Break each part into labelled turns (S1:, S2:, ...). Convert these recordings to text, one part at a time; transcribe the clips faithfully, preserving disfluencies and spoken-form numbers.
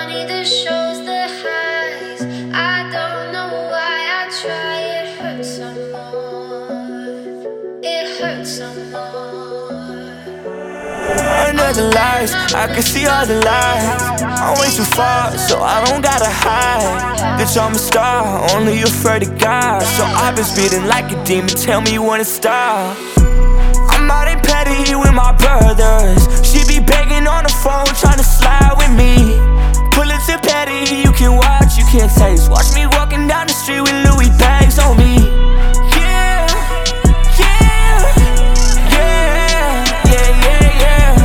S1: money that shows the highs. I don't know why I try. It hurts some more. It hurts some more.
S2: Another lies, I can see all the lies. I'm way too far, so I don't gotta hide. Bitch, I'm a star, only afraid of God. So I've been speeding like a demon, tell me when to stop. I'm out in petty with my brothers. She be begging on the phone, trying to slide with me. Pull it to petty, you can watch, you can't taste. Watch me walking down the street with Louis bags on me. Yeah, yeah, yeah, yeah, yeah, yeah,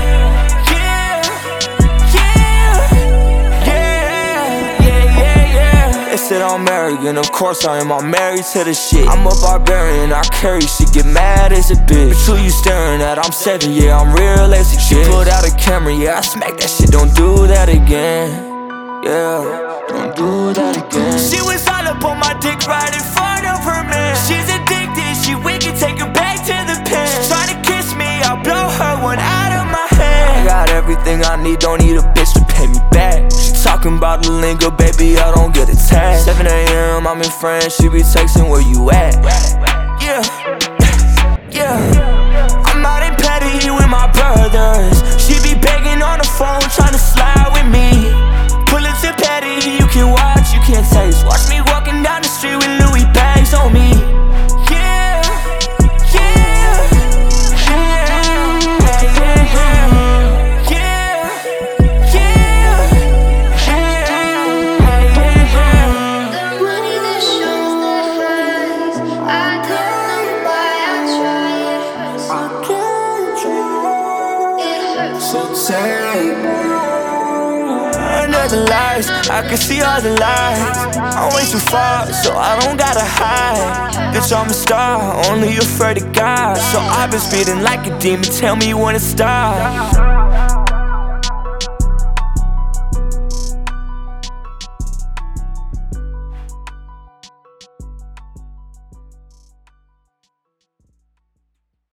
S2: yeah, yeah, yeah, yeah, yeah. They said I'm American, of course I am, I'm married to the shit. I'm a barbarian, I carry shit, get mad as a bitch. But who you staring at? I'm seven, yeah, I'm real as a shit. She pulled out a camera, yeah, I smack that shit, don't do that again. Yeah, don't do that again. She was all up on my dick right in front of her man. She's addicted, she wicked, take her back to the pen. She tryna kiss me, I'll blow her one out of my hand. I got everything I need, don't need a bitch to pay me back. She talking about the lingo, baby, I don't get attached. seven A M, I'm in France, she be texting where you at. Yeah, yeah. I'm out in petty with my brothers. She be begging on the phone, tryna slide with me. Pull it to petty, you can watch, you can't taste. Watch me walking down the street with Louis bags on me. Yeah, yeah, yeah, yeah, yeah, yeah, yeah.
S1: The money that shows the highs. I don't know why I try. It hurts. It hurts.
S2: So take another lies, I can see all the lies. I'm way too far, so I don't gotta hide. Bitch, I'm a star, only afraid of God. So I've been speeding like a demon, tell me when to stop.